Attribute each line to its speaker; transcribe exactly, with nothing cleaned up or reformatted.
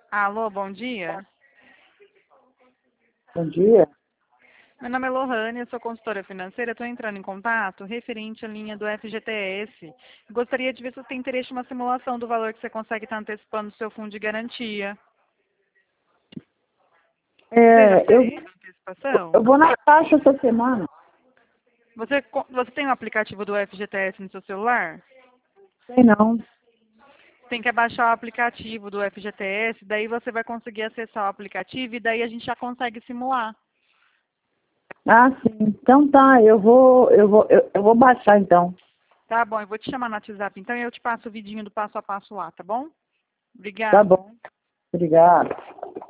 Speaker 1: Alô, bom dia.
Speaker 2: Bom dia.
Speaker 1: Meu nome é Lohane, eu sou consultora financeira. Estou entrando em contato referente à linha do F G T S. Gostaria de ver se você tem interesse em uma simulação do valor que você consegue estar antecipando o seu fundo de garantia. Você já
Speaker 2: É, eu,
Speaker 1: fez a antecipação?
Speaker 2: eu vou na taxa essa semana.
Speaker 1: Você, co- você tem o aplicativo do F G T S no seu celular?
Speaker 2: Sei não.
Speaker 1: Tem que baixar o aplicativo do F G T S, daí você vai conseguir acessar o aplicativo e daí a gente já consegue simular.
Speaker 2: Ah, sim. Então tá, eu vou, eu vou, eu, eu vou baixar então.
Speaker 1: Tá bom, eu vou te chamar no WhatsApp então e eu te passo o vidinho do passo a passo lá, tá bom?
Speaker 2: Tá
Speaker 1: Obrigada.
Speaker 2: bom. Obrigada.